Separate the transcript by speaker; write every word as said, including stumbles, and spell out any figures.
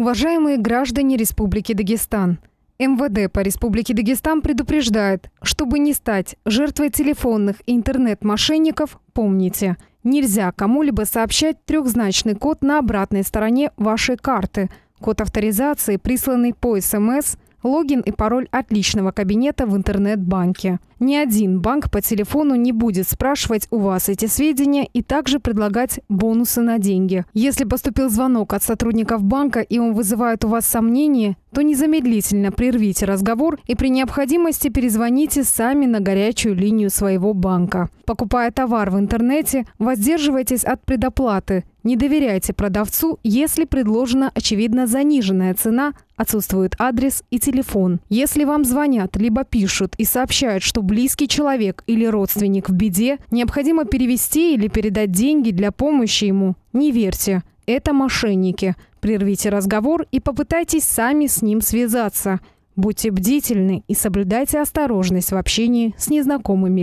Speaker 1: Уважаемые граждане Республики Дагестан, эм вэ дэ по Республике Дагестан предупреждает, чтобы не стать жертвой телефонных и интернет-мошенников, помните, нельзя кому-либо сообщать трехзначный код на обратной стороне вашей карты, код авторизации, присланный по эс эм эс, логин и пароль от личного кабинета в интернет-банке. Ни один банк по телефону не будет спрашивать у вас эти сведения и также предлагать бонусы на деньги. Если поступил звонок от сотрудников банка и он вызывает у вас сомнения, то незамедлительно прервите разговор и при необходимости перезвоните сами на горячую линию своего банка. Покупая товар в интернете, воздерживайтесь от предоплаты. Не доверяйте продавцу, если предложена очевидно заниженная цена, отсутствует адрес и телефон. Если вам звонят либо пишут и сообщают, что близкий человек или родственник в беде, необходимо перевести или передать деньги для помощи ему, не верьте. Это мошенники. Прервите разговор и попытайтесь сами с ним связаться. Будьте бдительны и соблюдайте осторожность в общении с незнакомыми